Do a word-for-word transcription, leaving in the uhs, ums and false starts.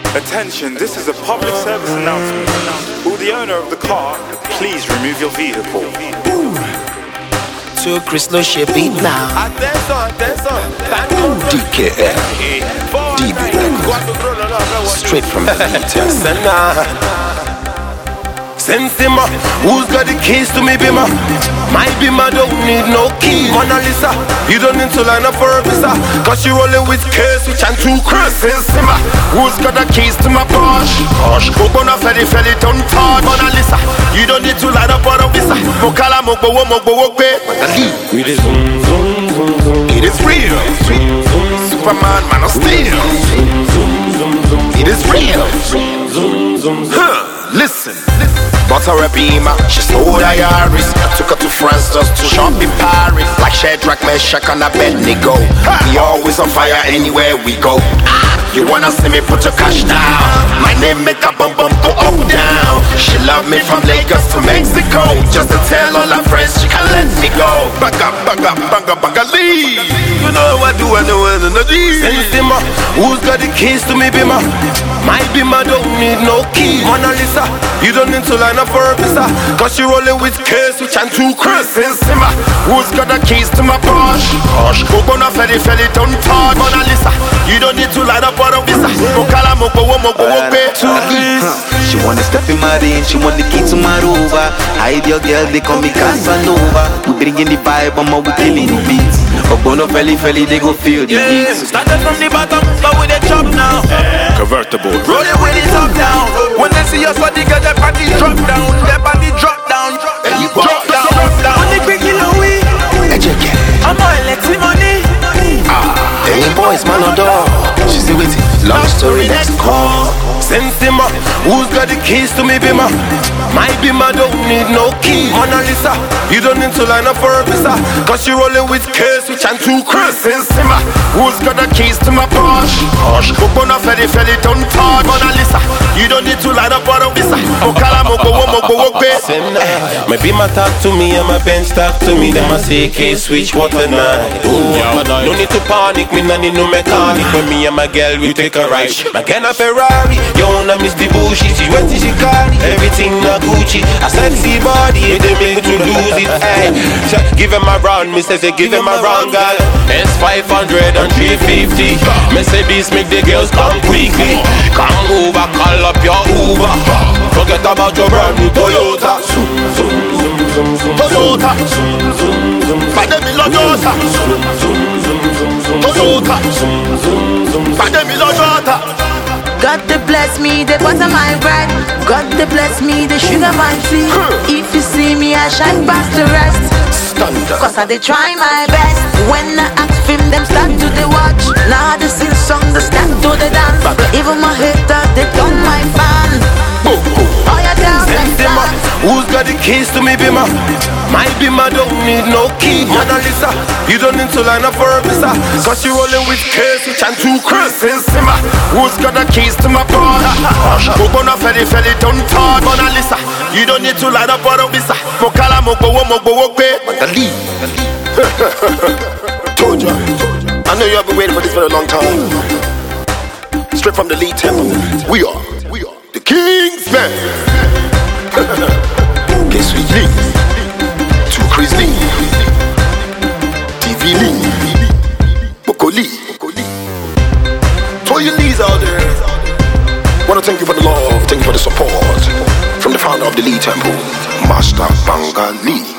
Attention, this is a public service announcement. Will the owner of the car please remove your vehicle? Ooh. To Chris no shape beat now. Attention, attention. D K L D B Records. Straight from the details. Sensima, who's got the keys to me bima? My bima don't need no key. Mona Lisa, you don't need to line up for a visa, cause you rolling with K switch and two Chris. Sensima, who's got the keys to my Porsche? Porsche, Kokona Feli Feli don't touch. Mona Lisa, you don't need to line up for a visa. Mokala Mokbo Mokbo Wokbe. It is zoom zoom zoom zoom. It is real. Superman, man of steel. It is real. Huh, listen. Bought her a Beamer, she sold her Yaris. I took her to France just to shop in Paris. Like Shadrach, Meshach and Abednego. We always on fire anywhere we go. You wanna see me put your cash down? My name make a bum bum go up down. She love me from Lagos to Mexico. Just to tell all her friends she can let me go. Banga banga banga banga leave. You know what do I know when I leave. Sensima, who's got the keys to me bima? My bima don't need no key. Mona Lisa, you don't need to line up for a visa, cause you rolling with K switch and two Chris. Sensima, who's got the keys to my Porsche? Porsche, Kokona Feli Feli don't touch. Mona Lisa, you don't need to line up for a visa. Mokala Mokbo Mokbo Wokbe. She wanna step in my range, she want the key to my Rover. Hide your girl, they call me Casanova. We bringing the vibe, I'm we killing the beats. Obono Feli Feli, they go feel the yeah, beats. started from the bottom, but with a chop now. Yeah. Convertible. Roll it with it up down. When they see us, what they get, their body drop down. Their body drop down. And you drop down, drop down. When they quick kill away, I'm all let money. Ah, hey boys, man on door. She say wait, long story, next call. Sensima, who's got the keys to me bima? My bima don't need no key. Mona Lisa, you don't need to line up for a visa, cause you rolling with K switch and two Chris. Sensima, who's got the keys to my Porsche? Porsche, Kokona Feli Feli don't touch. Mona Lisa, you don't need to line up for a visa. Okala Mokbo Mokbo Wokbe. My bima talk to me and my Benz talk to me. Them a say K switch what a night. No need to panic, me no need no mechanic. When me and my girl we take a ride. My girl a Ferrari. You wanna miss the bullshit, she went to Chicago. Everything na Gucci, a sexy body, they make me to lose it. Ay. Give him a round, me say give him a round, girl. S five hundred and three fifty. Mercedes make the girls come quickly. Come over, call up your Uber. Forget about your brand new Toyota. Zoom, zoom, zoom, zoom, zoom, Toyota. Zoom, zoom, zoom, Bademi Toyota. Zoom, zoom, zoom, zoom, Toyota. Zoom, zoom, zoom, Bademi Toyota. God to bless me, the butter my bread. God to bless me, the sugar my tea. If you see me, I shine past the rest. Cause I they try my best. When I ask film, them start to the watch. Now they sing songs, they start to the dance. Even my hater, they don't my fan. Oh yeah, down Sensima, who's got the keys to me bima? My bima don't need no key. Mona Lisa, you don't need to line up for a visa, cause you rolling with K switch and two Chris. Sensima, who's got the keys to my Porsche? Kokona Feli Feli don't touch. Mona Lisa, you don't need to line up for a visa. Mokala Mokbo Mokbo Wokbe. Told ya, I know you have been waiting for this for a long time. Straight from the Lee Temple, we are, we are the Kingsmen. Guess we Lee, two Chris Lee, T V Lee, Boko Lee. To all you Lees out there, wanna thank you for the love, thank you for the support from the founder of the Lee Temple, Master Banga Lee.